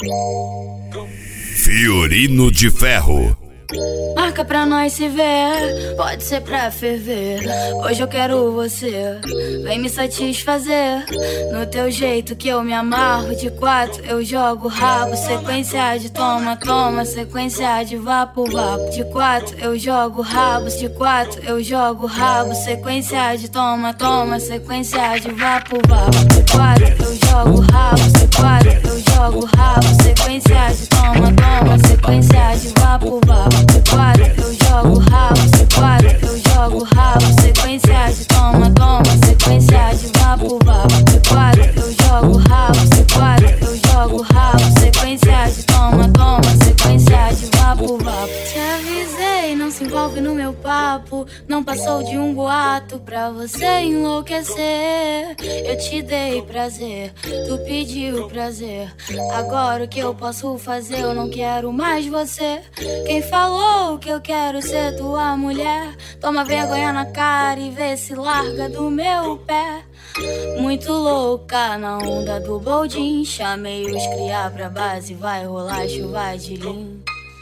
Fiorino de Ferro. Marca pra nós se ver, pode ser pra ferver. Hoje eu quero você, vem me satisfazer. No teu jeito que eu me amarro, de quatro eu jogo rabo. Sequência de toma, toma, sequência de vapo, vapo. De quatro eu jogo rabos, de quatro eu jogo rabo. Sequência de toma, toma, sequência de vapo, vapo. De quatro eu jogo rabos, de quatro eu jogo rabo. Sequência de toma, toma, sequência de vapo, vapo. De quatro eu jogo rabo, de quatro eu jogo rabo. Sequência de toma, toma, sequência de vapo, vapo. De quatro eu jogo rabo, de quatro eu jogo rabo. Sequência de toma, toma, sequência de vapo, vapo. Te avisei, não se envolve no meu papo. Não passou de um boato pra você enlouquecer. Eu te dei prazer, tu pediu prazer. Agora o que eu posso fazer? Eu não quero mais você. Quem falou que eu quero ser tua mulher? Toma vergonha na cara e vê se larga do meu pé. Muito louca na onda do boldin. Chamei os cria pra base, vai rolar chuva de lim.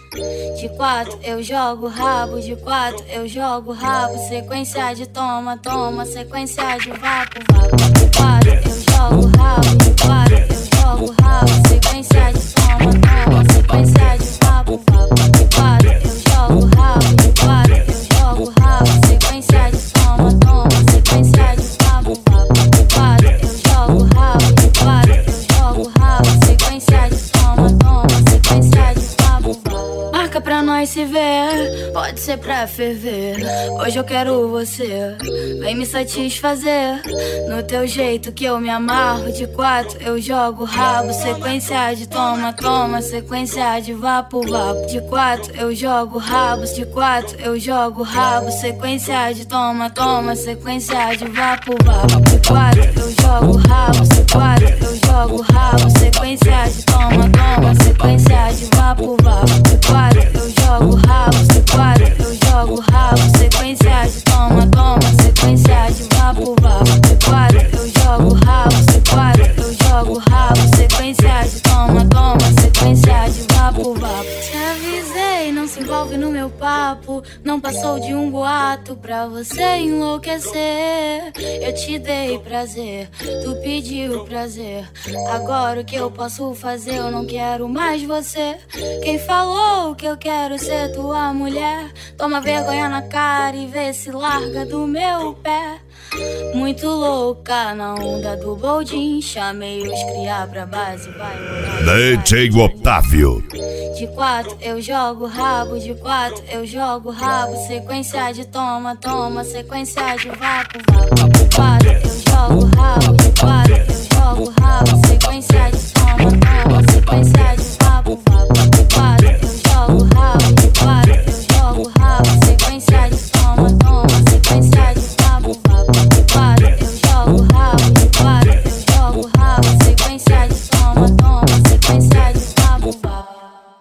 De quatro eu jogo rabo, de quatro eu jogo rabo. Sequência de toma, toma, sequência de vapo, vapo. De quatro eu jogo rabo, de quatro eu jogo rabo. Sequência de toma, toma, sequência de vapo, vapo. De quatro eu jogo rabo, de quatro eu jogo rabo. Sequência de toma, toma, sequência de vapo, vapo. De quatro eu jogo rabo, de quatro eu jogo rabo. Sequência de toma, toma, sequência de vapo, vapo. Marca pra nós se ver, pode ser pra ferver. Hoje eu quero você, vem me satisfazer. No teu jeito que eu me amarro, de quatro eu jogo rabo. Sequência de toma, toma, sequência de vapo, vapo. De quatro eu jogo rabos, de quatro eu jogo rabo. Sequência de toma, toma, sequência de vapo, vapo. De quatro eu jogo rabos, de quatro eu jogo rabo. Sequência de toma, toma, sequência de vapo, vapo. De quatro eu jogo rabos, de quatro eu jogo rabo. Sequência de toma, toma, sequência de vapo, vapo. De quatro eu jogo rabos, de quatro eu jogo rabo. Sequência de toma, toma, sequência de vapo, vapo. Te avisei, não se envolve no meu papo. Não passou de um boato pra você enlouquecer. Eu te dei prazer, tu pediu prazer. Agora o que eu posso fazer? Eu não quero mais você. Quem falou que eu quero ser tua mulher? Toma vergonha na cara e vê se larga do meu pé. Muito louca na onda do boldin. Chamei os cria pra base, vai rolar. DJ Otávio. De quatro eu jogo rabo, de quatro eu jogo rabo. Sequência de toma, toma, sequência de vapo, vapo. De quatro eu jogo rabo, de